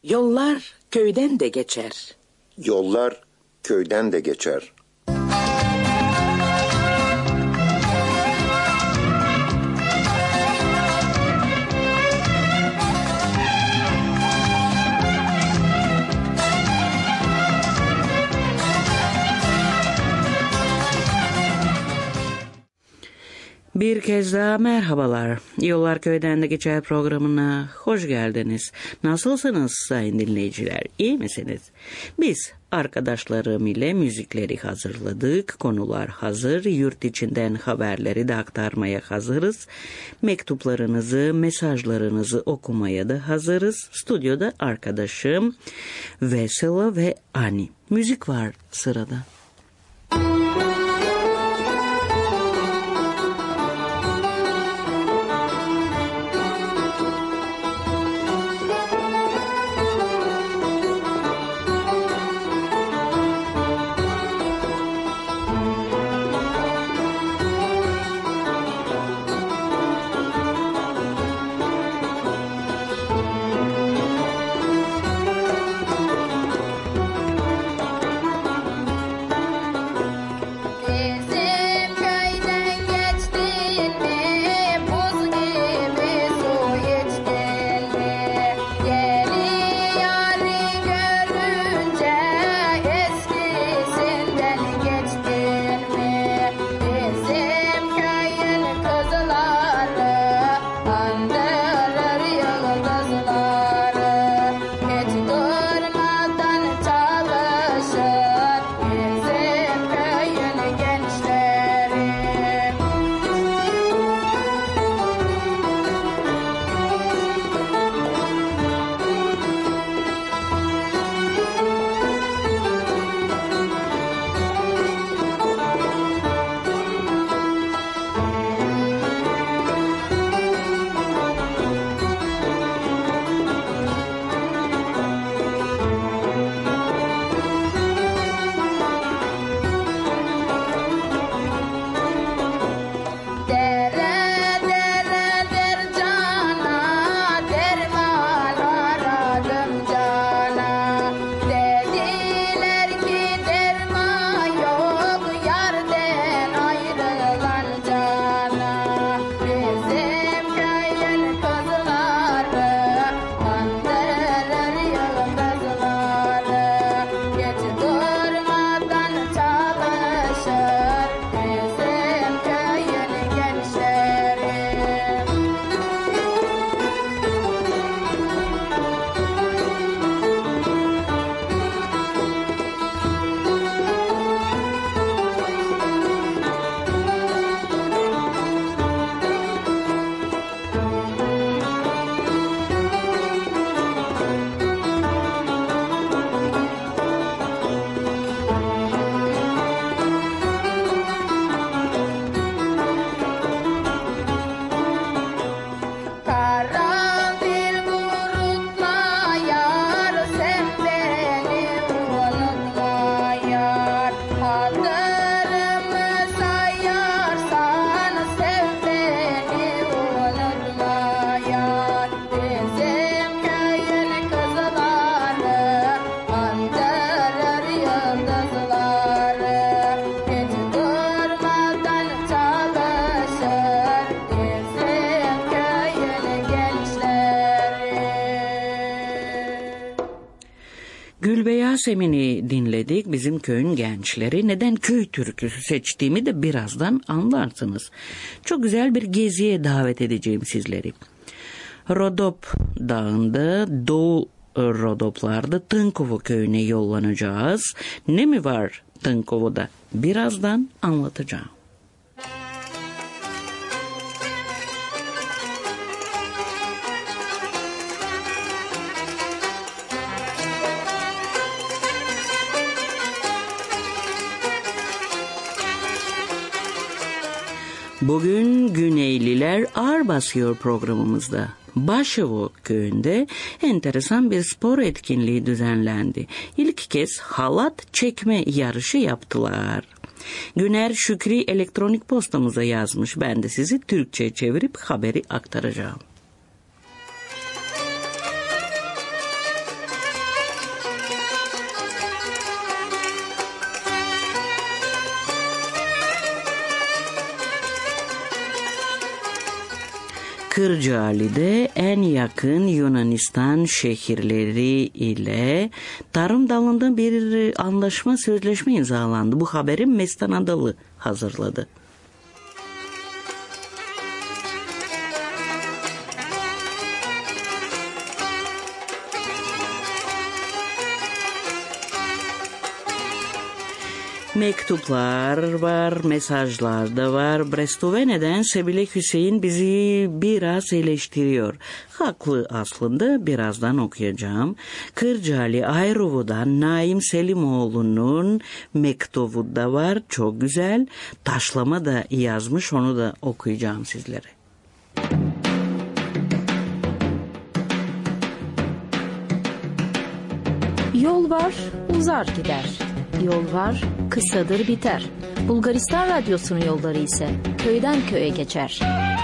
Yollar köyden de geçer. Yollar köyden de geçer. Bir kez daha merhabalar. Yollar Köyden de Geçer programına hoş geldiniz. Nasılsınız sayın dinleyiciler? İyi misiniz? Biz arkadaşlarım ile müzikleri hazırladık. Konular hazır. Yurt içinden haberleri de aktarmaya hazırız. Mektuplarınızı, mesajlarınızı okumaya da hazırız. Stüdyoda arkadaşım Vesela ve Ani. Müzik var sırada. Yasemin'i dinledik. Bizim köyün gençleri. Neden köy türküsü seçtiğimi de birazdan anlarsınız. Çok güzel bir geziye davet edeceğim sizleri. Rodop Dağı'nda, Doğu Rodoplar'da Tınkovo köyüne yollanacağız. Ne mi var Tınkovo'da? Birazdan anlatacağım. Bugün Güneyliler ağır basıyor programımızda. Başevo köyünde enteresan bir spor etkinliği düzenlendi. İlk kez halat çekme yarışı yaptılar. Güner Şükri elektronik postamıza yazmış. Ben de sizi Türkçe çevirip haberi aktaracağım. Kırcaali'de en yakın Yunanistan şehirleri ile tarım dalında bir sözleşme imzalandı. Bu haberi Mestan Adalı hazırladı. Mektuplar var, mesajlar da var. Brestove nedense bile Hüseyin bizi biraz eleştiriyor. Haklı aslında, birazdan okuyacağım. Kırcaali Ayrova'dan Naim Selimoğlu'nun mektubu da var, çok güzel. Taşlama da yazmış, onu da okuyacağım sizlere. Yol var, uzar gider. Yol var, kısadır biter. Bulgaristan Radyosu'nun yolları ise köyden köye geçer.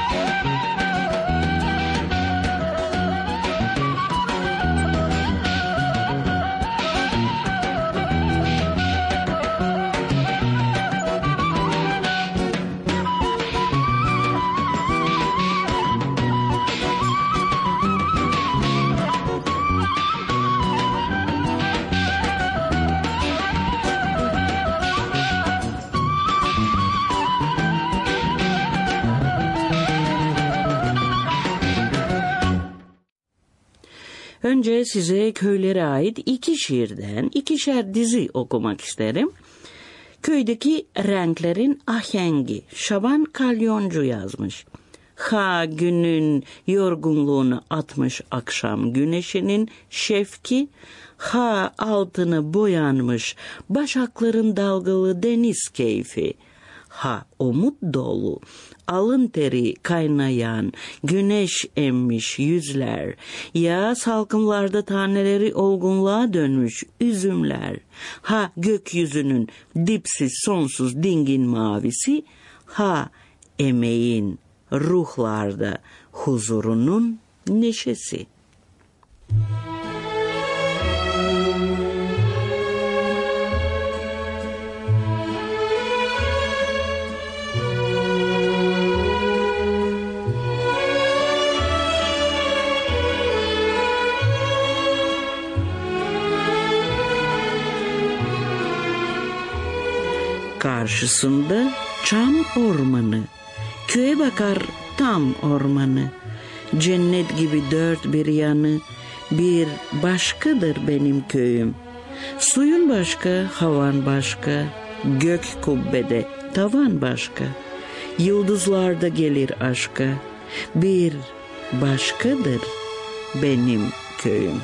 Önce size köylere ait 2 şiirden 2'şer dizi okumak isterim. Köydeki renklerin ahengi Şaban Kalyoncu yazmış. Ha günün yorgunluğunu atmış akşam güneşinin şefki, ha altını boyanmış başakların dalgalı deniz keyfi. Ha umut dolu, alın teri kaynayan, güneş emmiş yüzler, ya salkımlarda taneleri olgunluğa dönmüş üzümler, ha gökyüzünün dipsiz sonsuz dingin mavisi, ha emeğin ruhlarda huzurunun neşesi. Karşısında çam ormanı, köye bakar tam ormanı. Cennet gibi dört bir yanı, bir başkadır benim köyüm. Suyun başka, havan başka, gök kubbede tavan başka. Yıldızlarda gelir aşka, bir başkadır benim köyüm.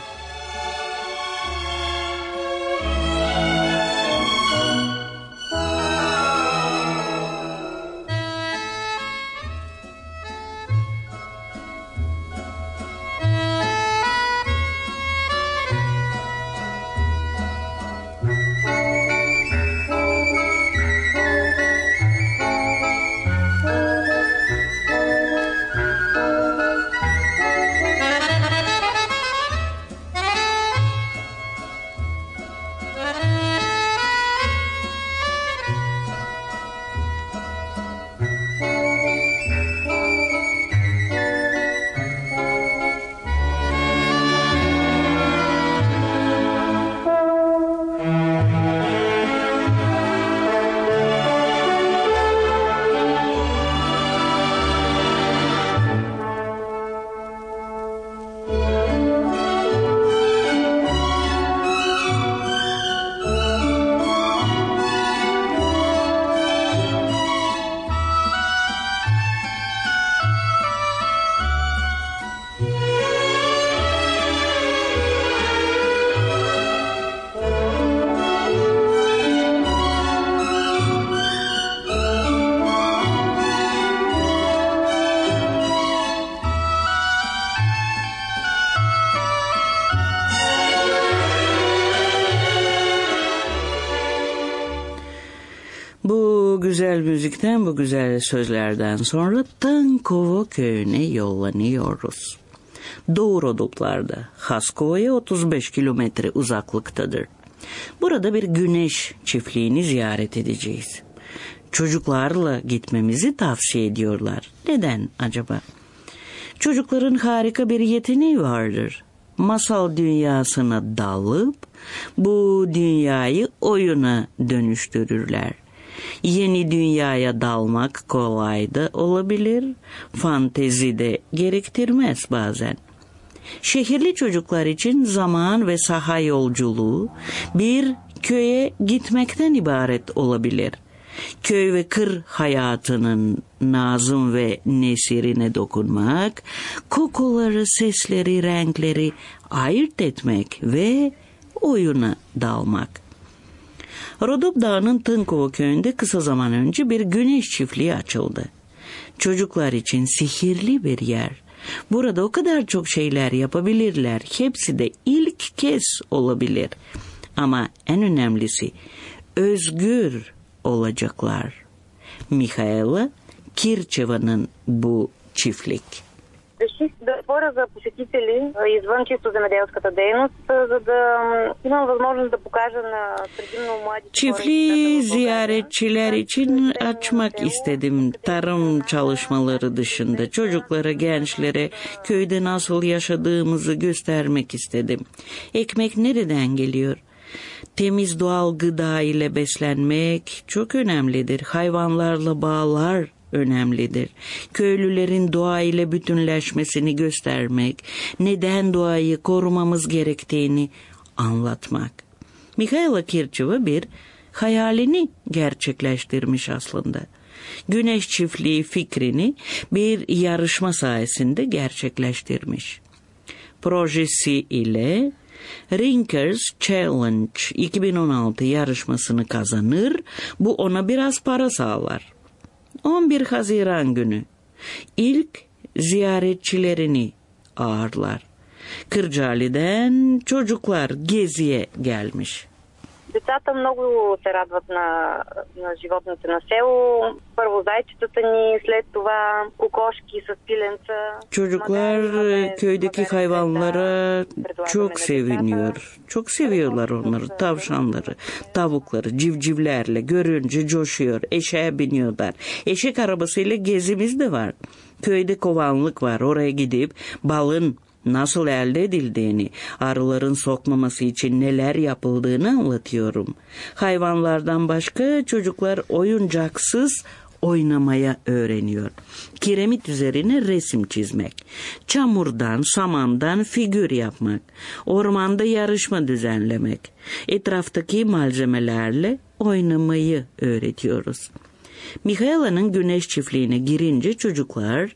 Bu güzel müzikten, bu güzel sözlerden sonra Tankovo köyüne yollanıyoruz. Doğu Rodoplar'da, Haskova'ya 35 kilometre uzaklıktadır. Burada bir güneş çiftliğini ziyaret edeceğiz. Çocuklarla gitmemizi tavsiye ediyorlar. Neden acaba? Çocukların harika bir yeteneği vardır. Masal dünyasına dalıp bu dünyayı oyuna dönüştürürler. Yeni dünyaya dalmak kolay da olabilir, fantezi de gerektirmez bazen. Şehirli çocuklar için zaman ve saha yolculuğu bir köye gitmekten ibaret olabilir. Köy ve kır hayatının nazım ve nesirine dokunmak, kokuları, sesleri, renkleri ayırt etmek ve oyuna dalmak. Rodop Dağı'nın Tınkovo köyünde kısa zaman önce bir güneş çiftliği açıldı. Çocuklar için sihirli bir yer. Burada o kadar çok şeyler yapabilirler. Hepsi de ilk kez olabilir. Ama en önemlisi özgür olacaklar. Михаела Кирчева'nın bu çiftlik. Реших да отворя за посетители извън чисто земеделската дейност, за да имам възможност да покажа на предимно млади хора. Çiftliği ziyaretçiler için açmak istedim. Tarım çalışmaları dışında çocuklara, gençlere köyde nasıl yaşadığımızı göstermek istedim. Ekmek nereden geliyor? Temiz doğal gıda ile beslenmek çok önemlidir. Hayvanlarla bağlar önemlidir. Köylülerin doğa ile bütünleşmesini göstermek, neden doğayı korumamız gerektiğini anlatmak. Mihaela Kircheva bir hayalini gerçekleştirmiş aslında. Güneş çiftliği fikrini bir yarışma sayesinde gerçekleştirmiş. Projesi ile Rinkers Challenge 2016 yarışmasını kazanır, bu ona biraz para sağlar. 11 Haziran günü ilk ziyaretçilerini ağırlar. Kırcaali'den çocuklar geziye gelmiş. Децата много се радват на животните на село. Първо зайчетата ни, след това кокошки с пиленца. Çocuklar köydeki hayvanlara çok seviniyor. Çok seviyorlar onları, tavşanları, tavukları, civcivlerle görünce coşuyor. Eşeğe biniyorlar. Eşek arabasıyla gezimiz de var. Köyde kovanlık var. Oraya gidip balın nasıl elde edildiğini, arıların sokmaması için neler yapıldığını anlatıyorum. Hayvanlardan başka çocuklar oyuncaksız oynamaya öğreniyor. Kiremit üzerine resim çizmek, çamurdan, samandan figür yapmak, ormanda yarışma düzenlemek, etraftaki malzemelerle oynamayı öğretiyoruz. Mihaela'nın güneş çiftliğine girince çocuklar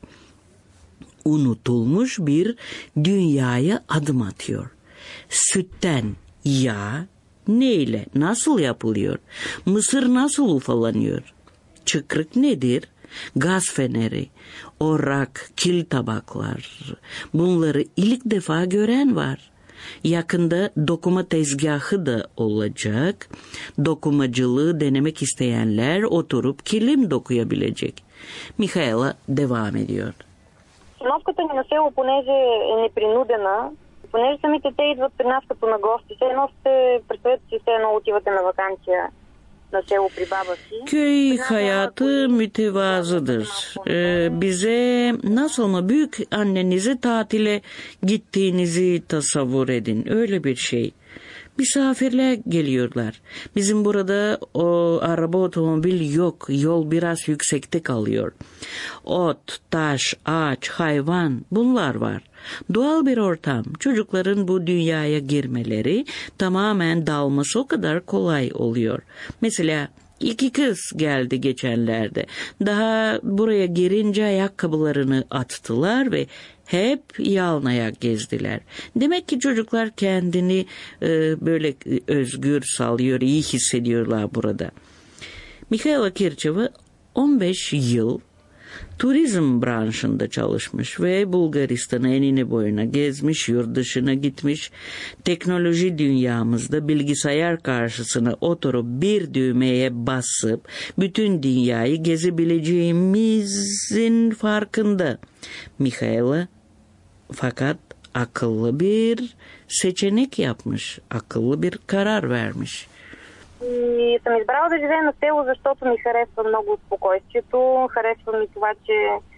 unutulmuş bir dünyaya adım atıyor. Sütten yağ neyle, nasıl yapılıyor? Mısır nasıl ufalanıyor? Çıkrık nedir? Gaz feneri, orak, kil tabaklar. Bunları ilk defa gören var. Yakında dokuma tezgahı da olacak. Dokumacılığı denemek isteyenler oturup kilim dokuyabilecek. Mihaela devam ediyor. Обстановката ни на село, понеже е непринудена, понеже самите те идват при нас като на гости, все едно представете си, все едно отивате на ваканция на село при баба си. Köy hayatı mütevazıdır. Bize nasıl mı büyük annenize tatile gittiğinizi tasavvur edin. Öyle bir şey. Misafirler geliyorlar. Bizim burada araba, otomobil yok. Yol biraz yüksekte kalıyor. Ot, taş, ağaç, hayvan bunlar var. Doğal bir ortam. Çocukların bu dünyaya girmeleri, tamamen dalması o kadar kolay oluyor. Mesela 2 kız geldi geçenlerde. Daha buraya girince ayakkabılarını attılar ve hep yalın ayak gezdiler. Demek ki çocuklar kendini böyle özgür salıyor, iyi hissediyorlar burada. Mihaela Kircheva 15 yıl turizm branşında çalışmış ve Bulgaristan'ı enine boyuna gezmiş, yurt dışına gitmiş. Teknoloji dünyamızda bilgisayar karşısına oturup bir düğmeye basıp bütün dünyayı gezebileceğimizin farkında. Mihaela fakat akıllı bir seçenek yapmış, akıllı bir karar vermiş. И съм избрала да живея на село, защото ми харесва много спокойствието, харесва ми това, че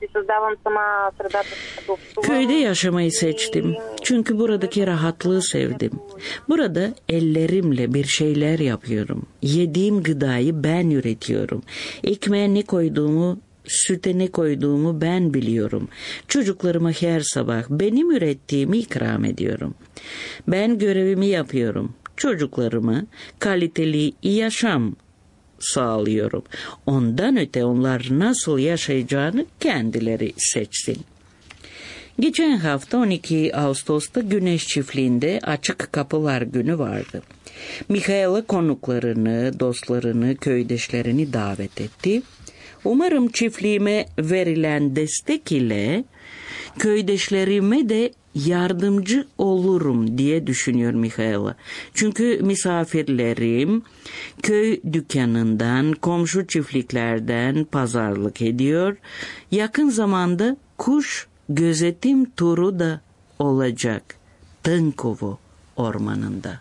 си създавам сама средата, като общувам. Köyde yaşamayı seçtim. Çünkü buradaki rahatlığı sevdim. Burada ellerimle bir şeyler yapıyorum. Yediğim gıdayı ben üretiyorum. Ekmeğe ne koyduğumu, süte ne koyduğumu ben biliyorum. Çocuklarıma her sabah benim ürettiğimi ikram ediyorum. Ben görevimi yapıyorum. Çocuklarıma kaliteli yaşam sağlıyorum. Ondan öte onlar nasıl yaşayacağını kendileri seçsin. Geçen hafta 12 Ağustos'ta Güneş Çiftliği'nde Açık Kapılar Günü vardı. Mihaela konuklarını, dostlarını, köydeşlerini davet etti. Umarım çiftliğime verilen destek ile köydeşlerime de yardımcı olurum diye düşünüyor Mihaela. Çünkü misafirlerim köy dükkanından, komşu çiftliklerden pazarlık ediyor. Yakın zamanda kuş gözetim turu da olacak Tâncovo ormanında.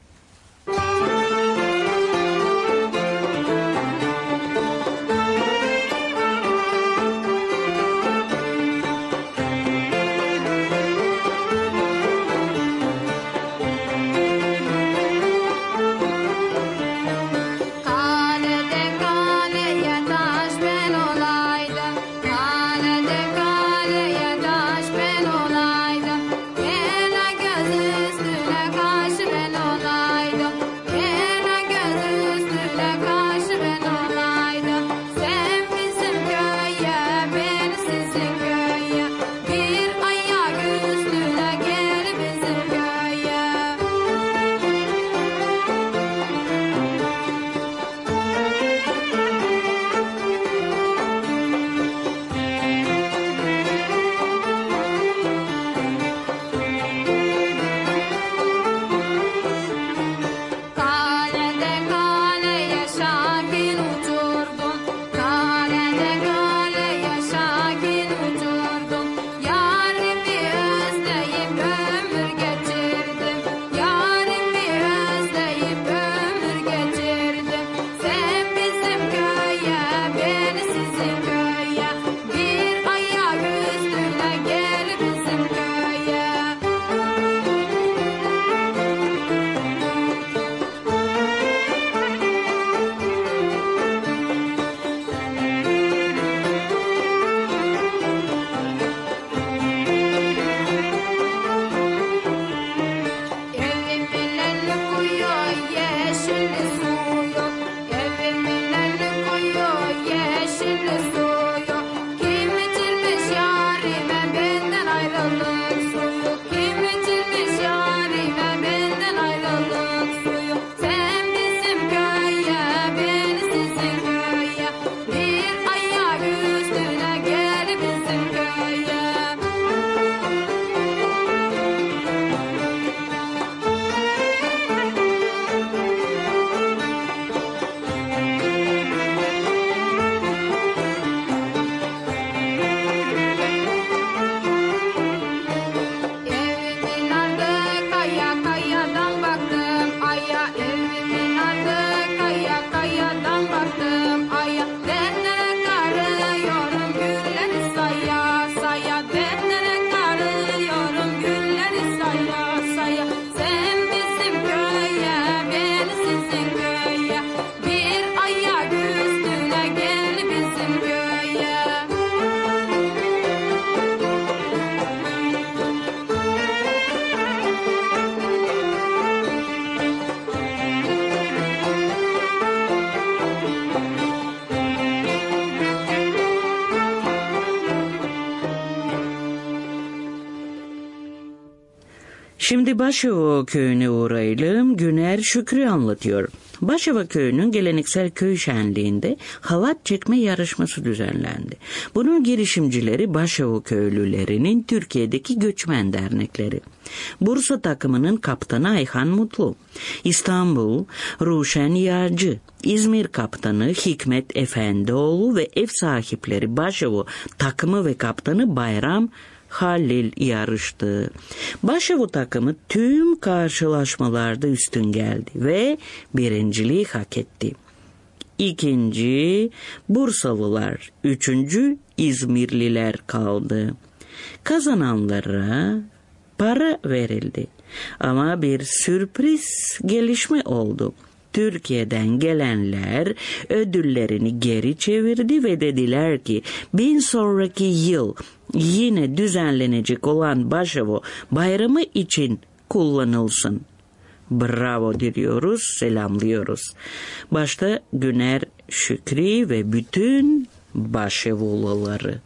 Şimdi Başova köyüne uğrayalım. Güner Şükrü anlatıyor. Başova köyünün geleneksel köy şenliğinde halat çekme yarışması düzenlendi. Bunun girişimcileri Başova köylülerinin Türkiye'deki göçmen dernekleri. Bursa takımının kaptanı Ayhan Mutlu, İstanbul Ruşen Yağcı, İzmir kaptanı Hikmet Efendioğlu ve ev sahipleri Başova takımı ve kaptanı Bayram Halil yarıştı. Başova takımı tüm karşılaşmalarda üstün geldi ve birinciliği hak etti. ikinci Bursalılar, üçüncü İzmirliler kaldı. Kazananlara para verildi. Ama bir sürpriz gelişme oldu. Türkiye'den gelenler ödüllerini geri çevirdi ve dediler ki bir sonraki yıl yine düzenlenecek olan Başevo bayramı için kullanılsın. Bravo diyoruz, selamlıyoruz. Başta Güner Şükri ve bütün Başevoluları.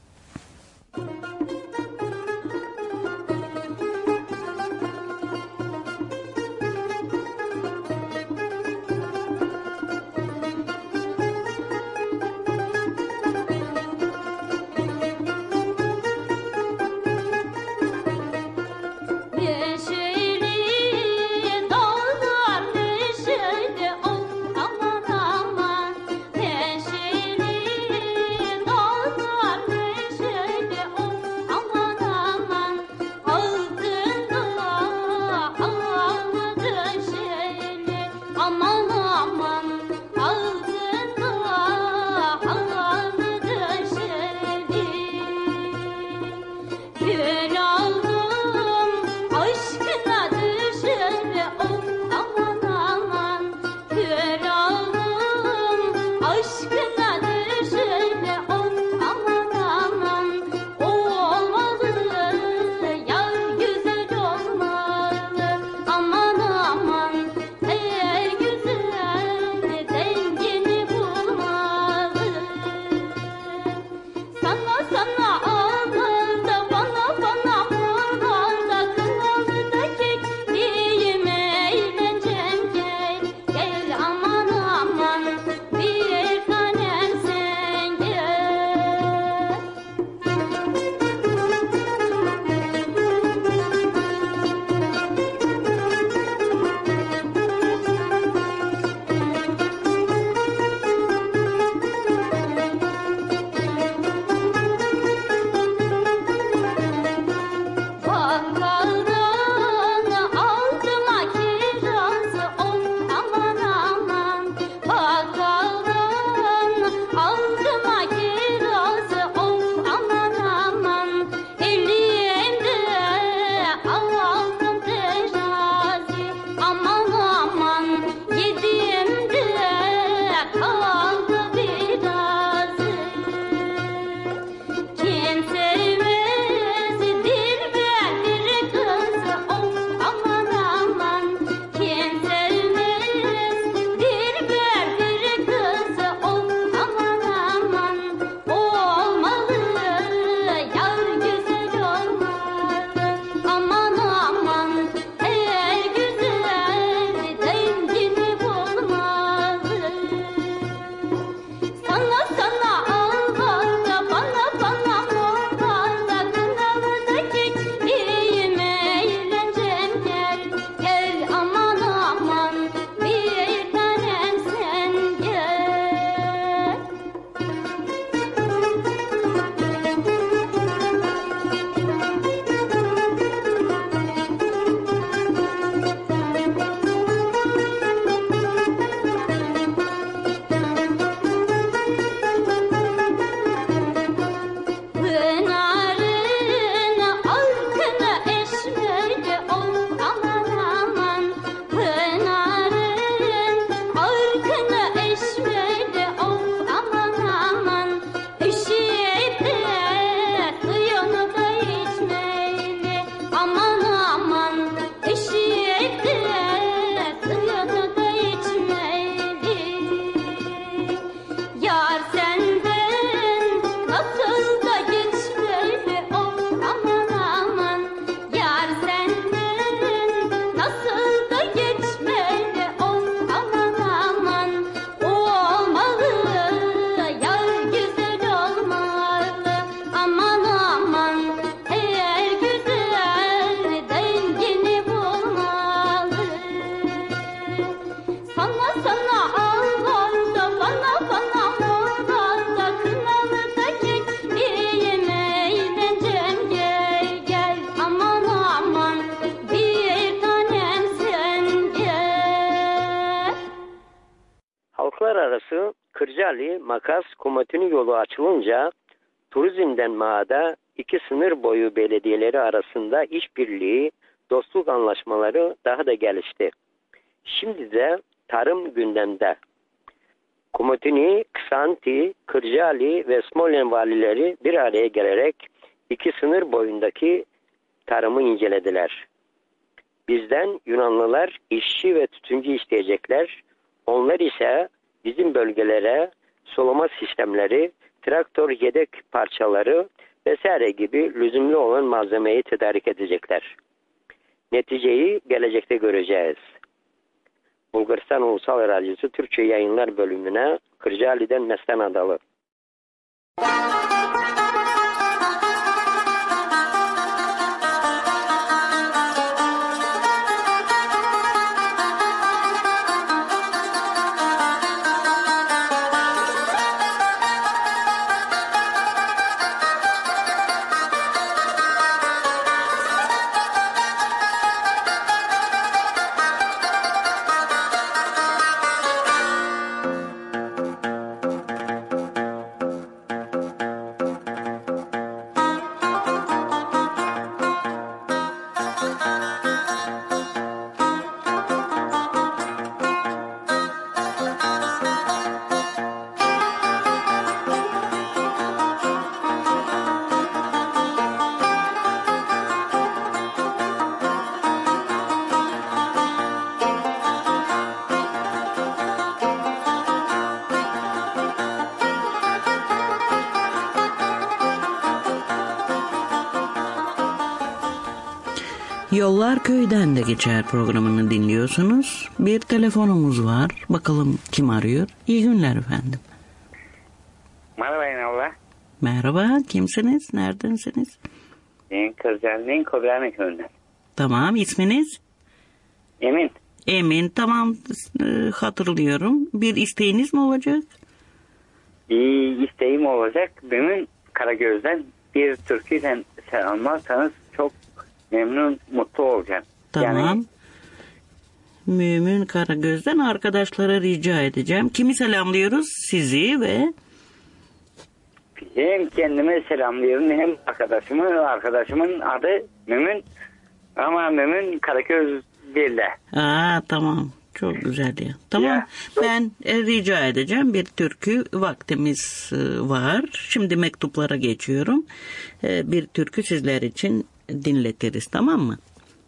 Kırcaali, Makas, Komotini yolu açılınca turizmden Mağda iki sınır boyu belediyeleri arasında işbirliği, dostluk anlaşmaları daha da gelişti. Şimdi de tarım gündemde. Komotini, Ksanti, Kırcaali ve Smolyan valileri bir araya gelerek iki sınır boyundaki tarımı incelediler. Bizden Yunanlılar işçi ve tütüncü isteyecekler. Onlar ise bizim bölgelere sulama sistemleri, traktör yedek parçaları vesaire gibi lüzumlu olan malzemeyi tedarik edecekler. Neticeyi gelecekte göreceğiz. Bulgaristan Ulusal Radyosu Türkçe Yayınlar bölümüne Kırcaali'den Mestan Adalı. Yollar Köyden de Geçer programını dinliyorsunuz. Bir telefonumuz var. Bakalım kim arıyor? İyi günler efendim. Merhaba İnallah. Merhaba. Kimsiniz? Neredensiniz? Ben Kırcaali'nin Kobrani köyünden. Tamam. İsminiz? Emin. Emin. Tamam. Hatırlıyorum. Bir isteğiniz mi olacak? Bir isteğim olacak. Benim Karagöz'den bir türküden selamlarsanız çok memnun, mutlu olacağım. Tamam. Yani, Mümin Karagöz'den arkadaşlara rica edeceğim. Kimi selamlıyoruz? Sizi ve... Hem kendime selamlıyorum hem arkadaşımın adı Mümin ama Mümin Karagöz değil de. Tamam. Çok güzel ya. Tamam. Ya, ben rica edeceğim. Bir türkü vaktimiz var. Şimdi mektuplara geçiyorum. Bir türkü sizler için dinletiriz. Tamam mı?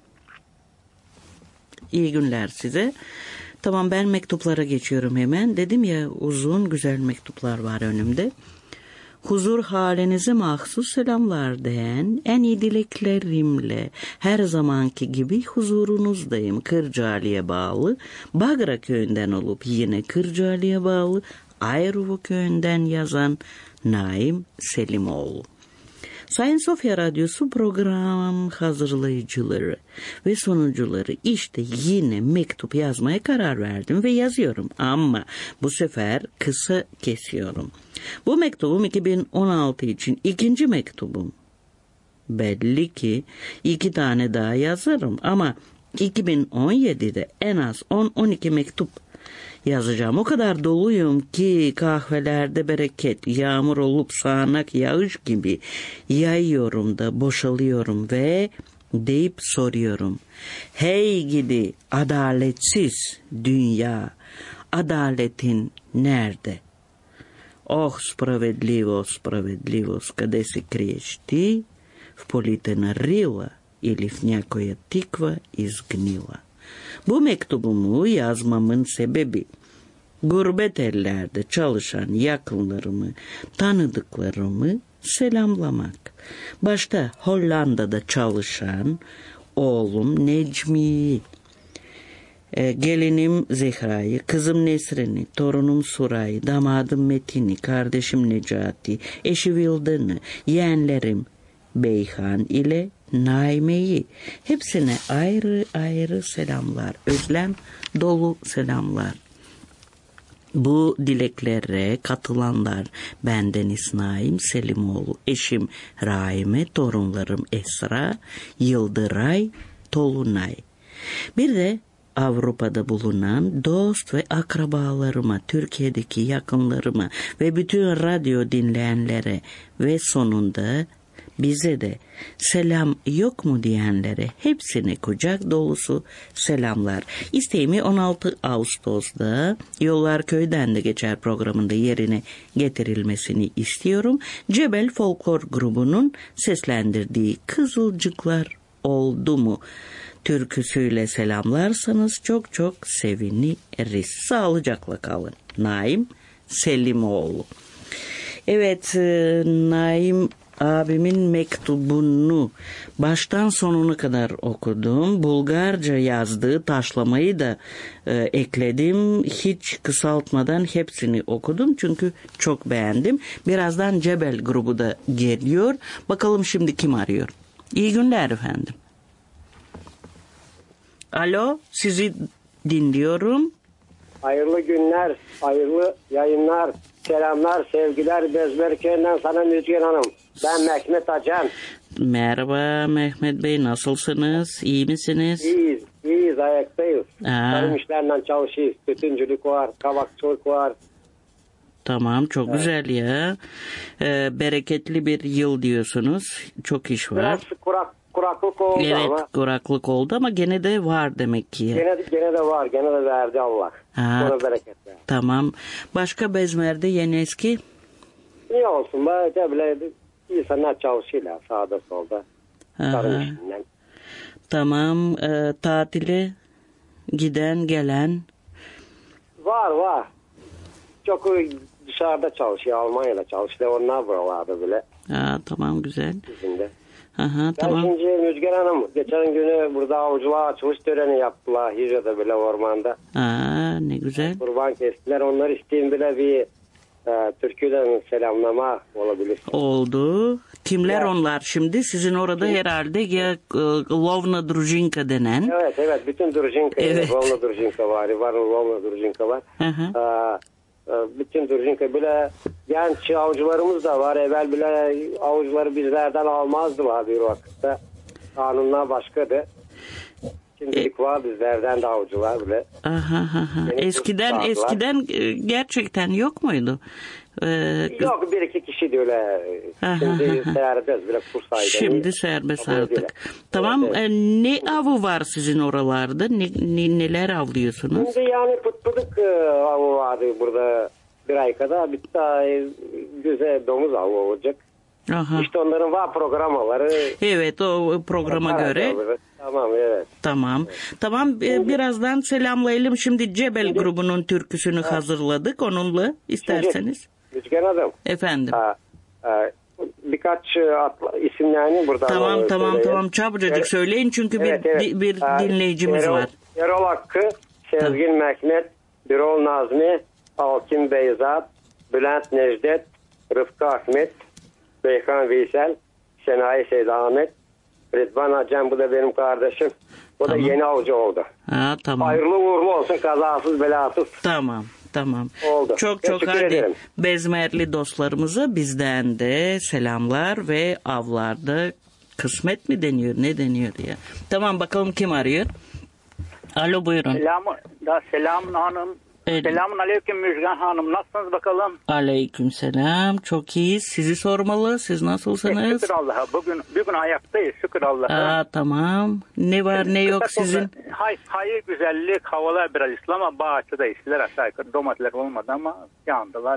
İyi günler size. Tamam, ben mektuplara geçiyorum hemen. Dedim ya, uzun güzel mektuplar var önümde. Huzur halinize mahsus selamlar diyen en iyi dileklerimle her zamanki gibi huzurunuzdayım. Kırcaali'ye bağlı Bagra köyünden olup yine Kırcaali'ye bağlı Ayruva köyünden yazan Naim Selimoğlu. Sayın Sofya Radyosu program hazırlayıcıları ve sunucuları, işte yine mektup yazmaya karar verdim ve yazıyorum ama bu sefer kısa kesiyorum. Bu mektubum 2016 için ikinci mektubum. Belli ki 2 tane daha yazarım ama 2017'de en az 10-12 mektup yazacağım. O kadar doluyum ki kahvelerde bereket, yağmur olup sağanak yağış gibi yayıyorum da boşalıyorum ve deyip soruyorum. Hey gidi adaletsiz dünya, adaletin nerede? Oh, справедливо, справедливость, къде се криеш ти, в полите на рила или в някоя тиква изгнила. Bu mektubumu yazmamın sebebi gurbet ellerde çalışan yakınlarımı, tanıdıklarımı selamlamak. Başta Hollanda'da çalışan oğlum Necmi'yi, gelinim Zehra'yı, kızım Nesrin'i, torunum Sura'yı, damadım Metin'i, kardeşim Necati, eşi Vildan'ı, yeğenlerim Beyhan ile Naime'yi, hepsine ayrı ayrı selamlar, özlem dolu selamlar. Bu dileklere katılanlar bendeniz Naim Selimoğlu, eşim Raime, torunlarım Esra, Yıldıray, Tolunay. Bir de Avrupa'da bulunan dost ve akrabalarıma, Türkiye'deki yakınlarıma ve bütün radyo dinleyenlere ve sonunda bize de selam yok mu diyenlere hepsine kucak dolusu selamlar. İsteğimi 16 Ağustos'da Yollar Köyden de Geçer programında yerine getirilmesini istiyorum. Cebel Folklor grubunun seslendirdiği Kızılcıklar Oldu mu türküsüyle selamlarsanız çok çok seviniriz. Sağlıcakla kalın. Naim Selimoğlu. Evet, Naim abimin mektubunu baştan sonuna kadar okudum. Bulgarca yazdığı taşlamayı da ekledim. Hiç kısaltmadan hepsini okudum. Çünkü çok beğendim. Birazdan Cebel grubu da geliyor. Bakalım şimdi kim arıyor? İyi günler efendim. Alo, sizi dinliyorum. Hayırlı günler, hayırlı yayınlar, selamlar, sevgiler Bezmerköy'den sana Müzgen Hanım. Ben Mehmet Acan. Merhaba Mehmet Bey, nasılsınız? İyi misiniz? İyiyiz, ayaktayız. Tarım işlerinden çalışıyoruz. Tütüncülük var, kabakçılık var. Tamam, çok güzel ya. Bereketli bir yıl diyorsunuz. Çok iş var. Biraz kuraklık oldu ama. Evet, kuraklık oldu ama gene de var demek ki. Gene de var, gene de verdi Allah. Ona bereket ver. Tamam. Başka Bezmer'de yeni eski? İyi olsun. Böyle insanlar çalışıyorlar sağda solda. Tarım işinden. Tamam. Tatile giden gelen? Var. Çok dışarıda çalışıyor. Almanya'da çalışıyor. Onlar buralarda bile. Tamam, güzel. Bizimde. Tamam. Şimdi Müzgen Hanım geçen günü burada avcılığa açılış töreni yaptılar Hicra'da bile ormanda. Ne güzel. Kurban kestiler. Onları isteyeyim bile bir Türkiye'den selamlama olabilir. Oldu. Kimler onlar şimdi? Sizin orada herhalde ya Lovna Drujinka denen. Evet. Bütün Drujinka. Evet. Lovna Drujinka var. Lovna Drujinka var. Bütün Drujinka bile genç avcılarımız da var. Evvel bile avcıları bizlerden almazdılar bir vakitte. Kanunlar başkadı. Şimdilik var bizlerden de avcılar bile. Eskiden gerçekten yok muydu? Yok, bir iki kişi de öyle. Şimdi serbest bile kursaydı. Şimdi serbest artık. Tamam. Evet. Ne avı var sizin oralarda? Neler avlıyorsunuz? Şimdi yani pıtpıdık avı vardı burada bir ay kadar. Bir daha güzel domuz avı olacak. İşte onların var programaları. Evet, o programa göre. Tamam, evet. Tamam, birazdan selamlayalım. Şimdi Cebel grubunun türküsünü hazırladık. Onunla isterseniz. Müzgen Hanım. Efendim. Birkaç isimlerini burada. Tamam. Çabucacık söyleyin çünkü bir dinleyicimiz var. Erol Hakkı, Sezgin Mehmet, Birol Nazmi, Alkin Beyzat, Bülent Necdet, Rıfkı Ahmet, Beykan Veysel, Şenayi Seyda Ahmet, Rıdvan Acan, bu da benim kardeşim. O da yeni avcı oldu. Tamam. Hayırlı uğurlu olsun, kazasız belasız. Tamam. Oldu. Çok hadi ederim. Bezmerli dostlarımıza bizden de selamlar ve avlarda kısmet mi deniyor, ne deniyor ya. Tamam, bakalım kim arıyor? Alo, buyurun. Selamun hanım. Selamun aleyküm Müjgan Hanım. Nasılsınız bakalım? Aleyküm selam. Çok iyiyiz. Sizi sormalı. Siz nasılsınız? Şükür Allah'a. Bugün ayaktayız. Şükür Allah'a. Tamam. Ne var ne yok sizin? Hayır, güzellik. Havalar biraz ıslı ama bahçede işler aşağı yukarı. Domatesler olmadı ama yandılar.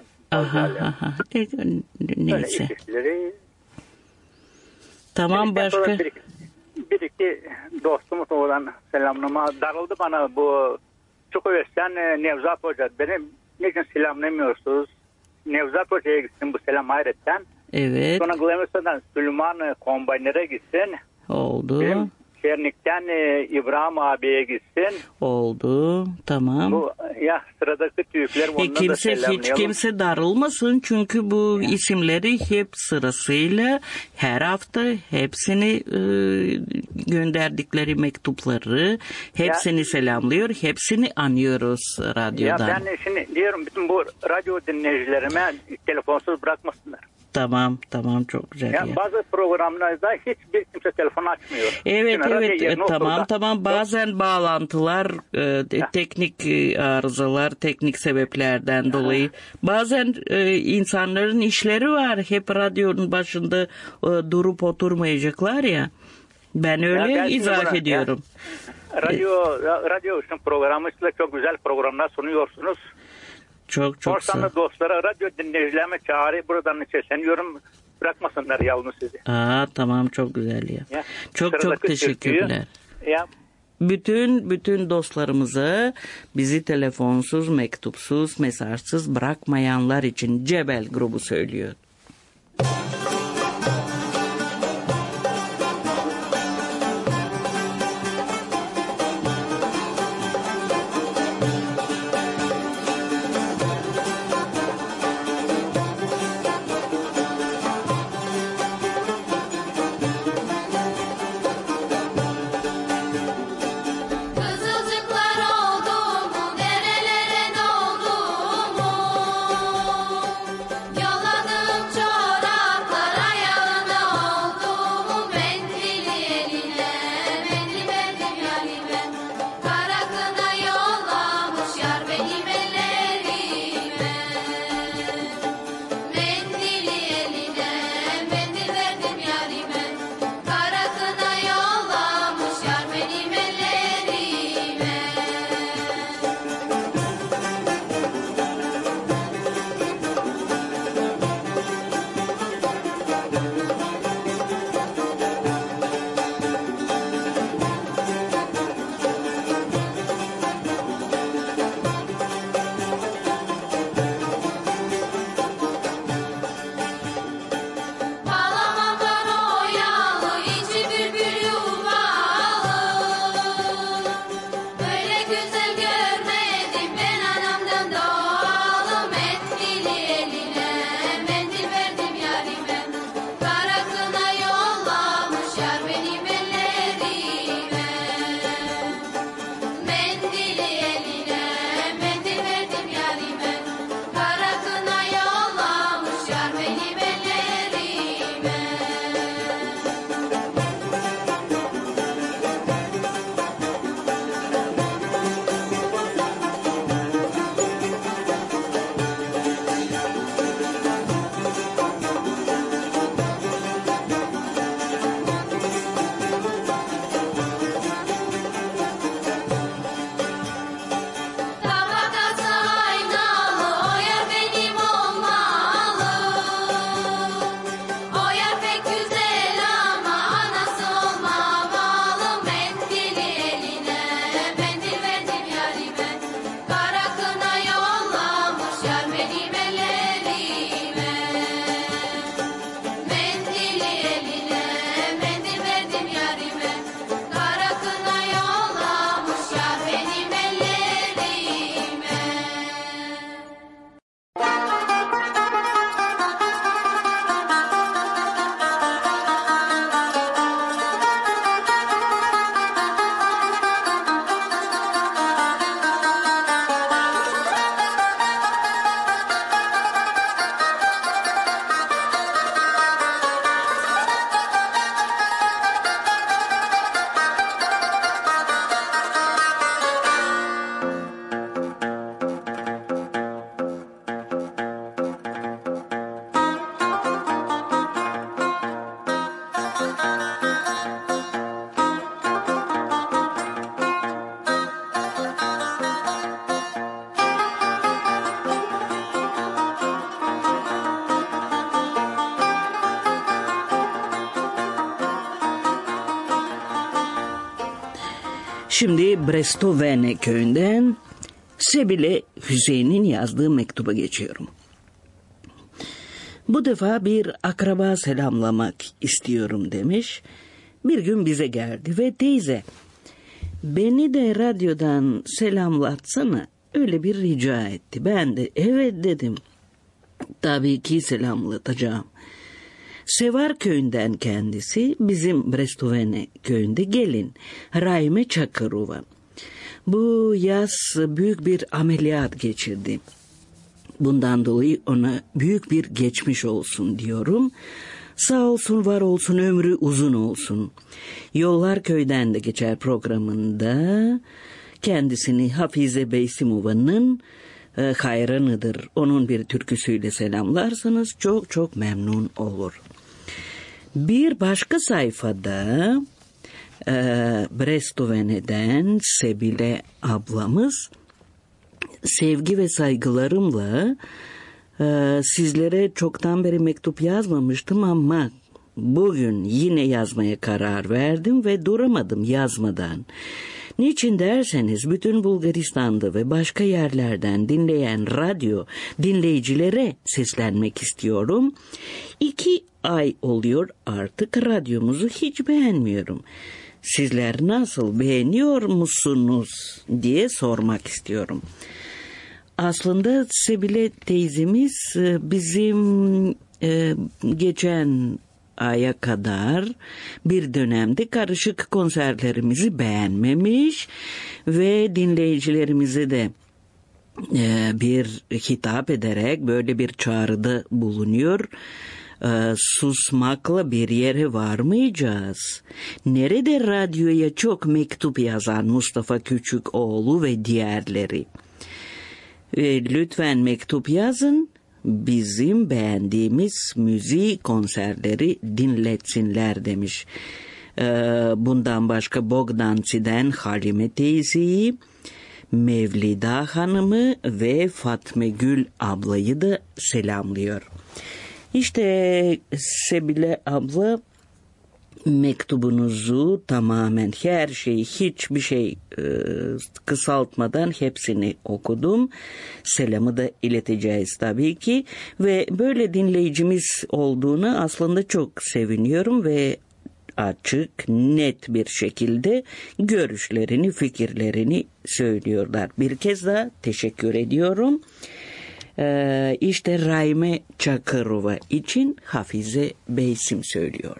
Neyse. İşleri. Tamam, başka? Bir iki dostumuz olan selamlama darıldı bana bu. Çok översen Nevzat Hoca. Benim niçin selamlamıyorsunuz? Nevzat Hoca'ya gitsin bu selam hayretten. Evet. Sonra Glemers'dan Süleyman Kombaynere gitsin. Oldu. Benim Şernik'ten İbrahim abiye gitsin. Oldu. Tamam. Bu sıradaki tüyükler onları da selamlayalım. Hiç kimse darılmasın çünkü bu isimleri hep sırasıyla her hafta hepsini gönderdikleri mektupları hepsini selamlıyor. Hepsini anıyoruz radyodan. Ben şimdi diyorum bütün bu radyo dinleyicilerime telefonsuz bırakmasınlar. Tamam çok güzel. Yani bazı programlarda hiçbir kimse telefon açmıyor. Evet, tamam. Bazen bağlantılar teknik arızalar, teknik sebeplerden dolayı. Bazen insanların işleri var. Hep radyonun başında durup oturmayacaklar ya. Ben öyle izah ediyorum. Radyo için programı size çok güzel programlar sunuyorsunuz. Çok sağ. Ortamda dostlara, radyo dinleyicilerime çağrı buradan sesleniyorum. Bırakmasınlar yalnız sizi. Tamam, çok güzel ya. Çok teşekkürler. Ya. Bütün dostlarımıza bizi telefonsuz, mektupsuz, mesajsız bırakmayanlar için Cebel grubu söylüyor. Şimdi Brestovene köyünden Sebile Hüseyin'in yazdığı mektuba geçiyorum. Bu defa bir akraba selamlamak istiyorum demiş. Bir gün bize geldi ve teyze, beni de radyodan selamlatsana, öyle bir rica etti. Ben de evet dedim. Tabii ki selamlatacağım. Sevar köyünden kendisi, bizim Brestovene köyünde gelin Raime Çakırova. Bu yaz büyük bir ameliyat geçirdi. Bundan dolayı ona büyük bir geçmiş olsun diyorum. Sağ olsun, var olsun, ömrü uzun olsun. Yollar Köyden de Geçer programında kendisini Hafize Beysimova'nın hayranıdır. Onun bir türküsüyle selamlarsanız çok çok memnun olur. Bir başka sayfada Brestovene'den Sebile ablamız, sevgi ve saygılarımla sizlere çoktan beri mektup yazmamıştım ama bugün yine yazmaya karar verdim ve duramadım yazmadan. Niçin derseniz bütün Bulgaristan'da ve başka yerlerden dinleyen radyo dinleyicilere seslenmek istiyorum. 2 ay oluyor artık radyomuzu hiç beğenmiyorum. Sizler nasıl, beğeniyor musunuz diye sormak istiyorum. Aslında Sebile teyzemiz bizim geçen aya kadar bir dönemde karışık konserlerimizi beğenmemiş ve dinleyicilerimize de bir hitap ederek böyle bir çağrıda bulunuyor. Susmakla bir yere varmayacağız. Nerede radyoya çok mektup yazan Mustafa Küçükoğlu ve diğerleri? Lütfen mektup yazın. Bizim beğendiğimiz müzik konserleri dinletsinler demiş. Bundan başka Bogdanci'den Halime teyzeyi, Mevlida Hanım'ı ve Fatma Gül ablayı da selamlıyor. İşte Sebile abla, mektubunuzu tamamen, her şeyi, hiçbir şey kısaltmadan hepsini okudum. Selamı da ileteceğiz tabii ki ve böyle dinleyicimiz olduğunu aslında çok seviniyorum ve açık, net bir şekilde görüşlerini, fikirlerini söylüyorlar. Bir kez daha teşekkür ediyorum. İşte Raime Çakırova için Hafize Beysim söylüyor.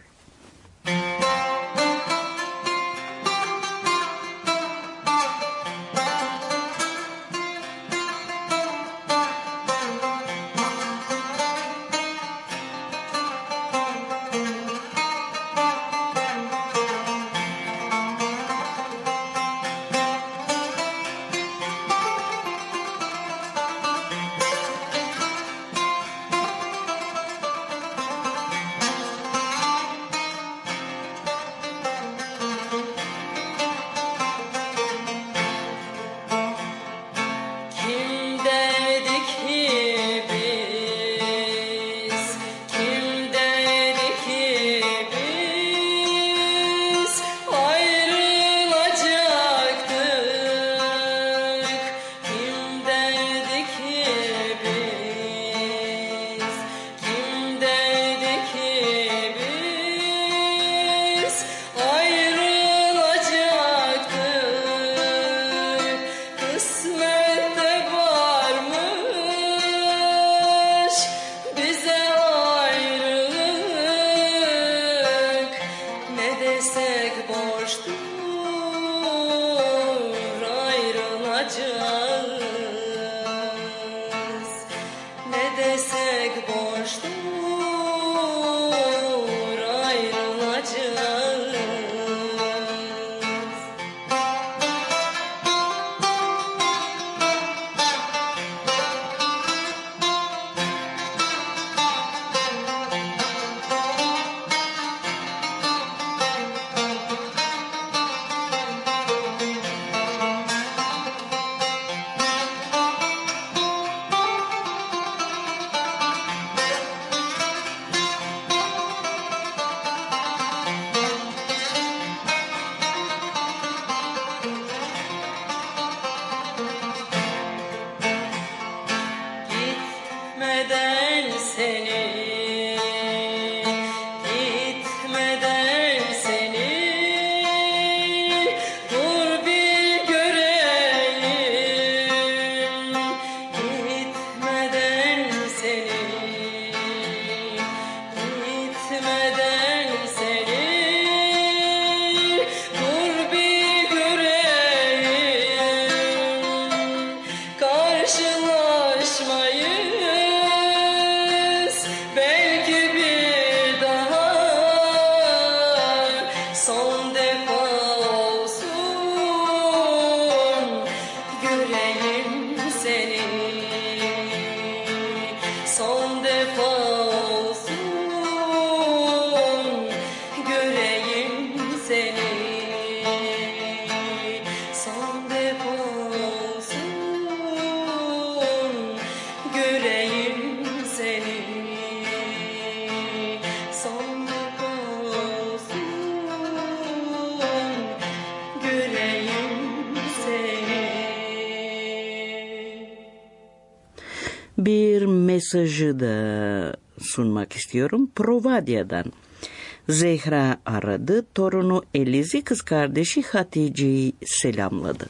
Bir mesajı da sunmak istiyorum. Provadya'dan Zehra aradı. Torunu Eliz'i, kız kardeşi Hatice'yi selamladı.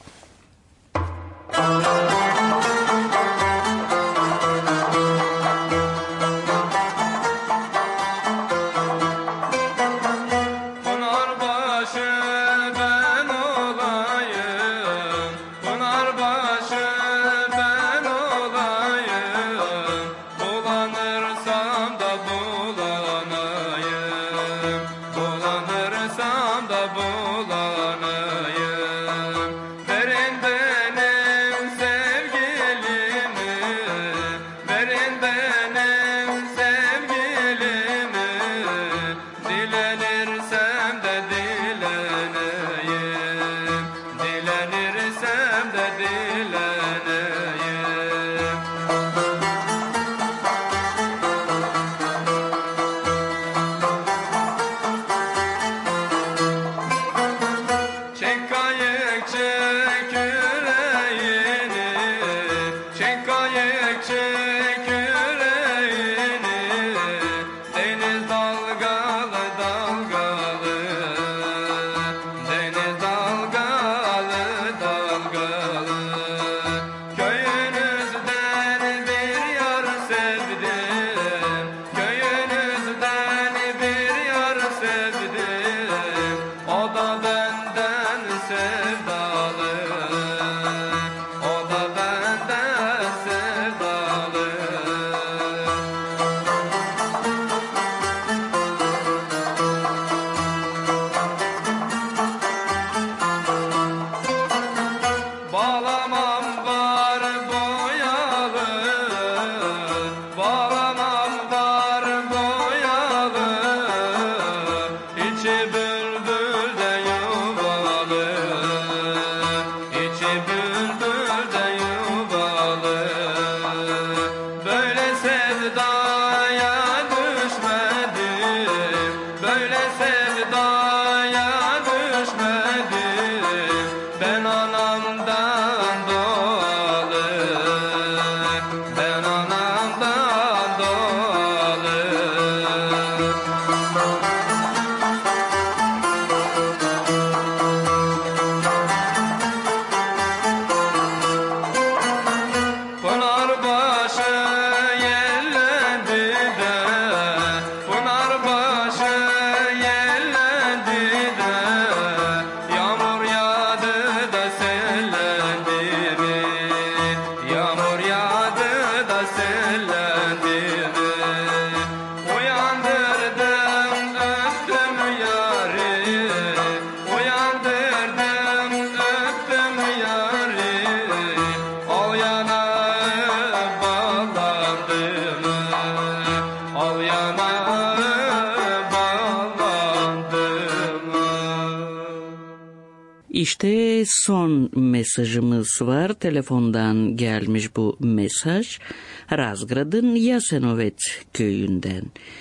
İşte son mesajımız var. Telefondan gelmiş bu mesaj. Razgrad'ın Yasenovet köyünden.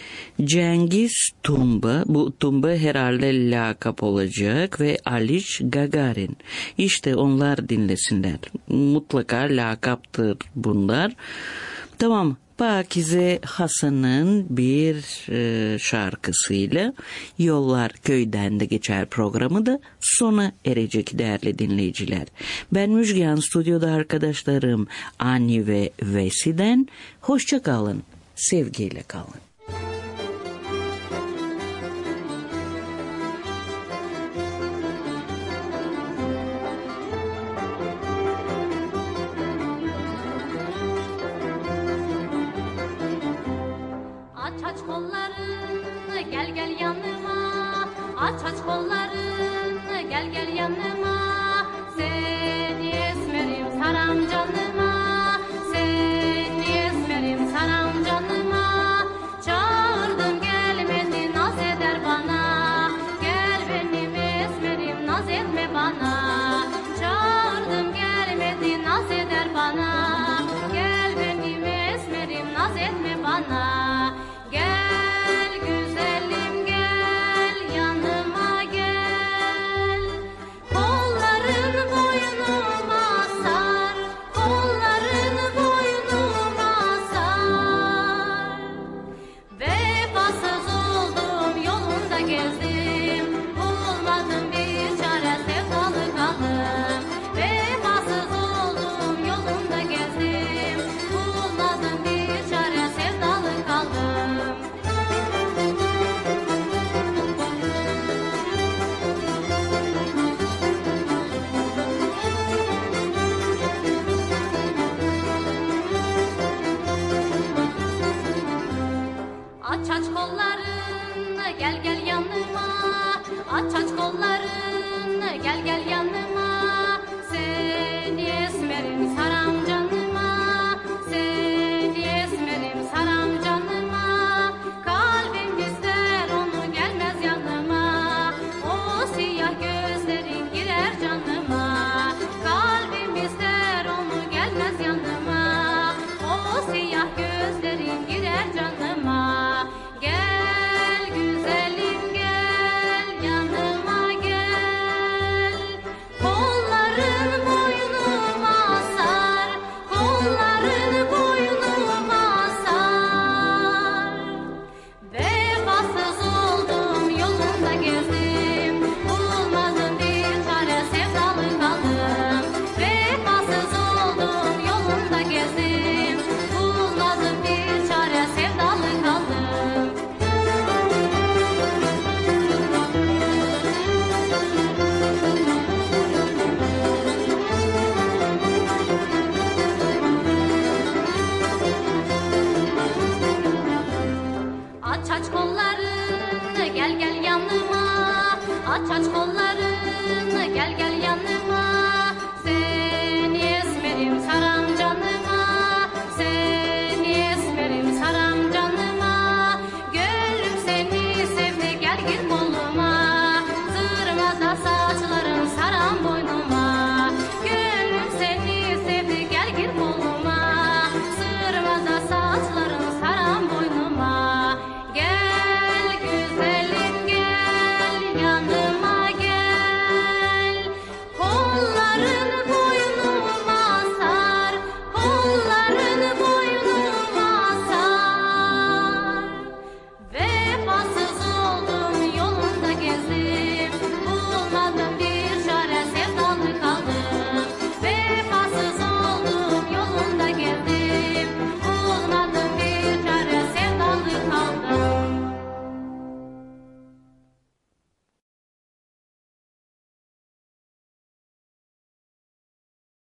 Cengiz Tumba, bu Tumba herhalde lakap olacak ve Aliç Gagarin. İşte onlar dinlesinler. Mutlaka lakaptır bunlar. Tamam. Pakize Hasan'ın bir şarkısıyla Yollar Köyden de Geçer programı da sona erecek değerli dinleyiciler. Ben Müjgan, stüdyoda arkadaşlarım Ani ve Vesi'den hoşça kalın, sevgiyle kalın.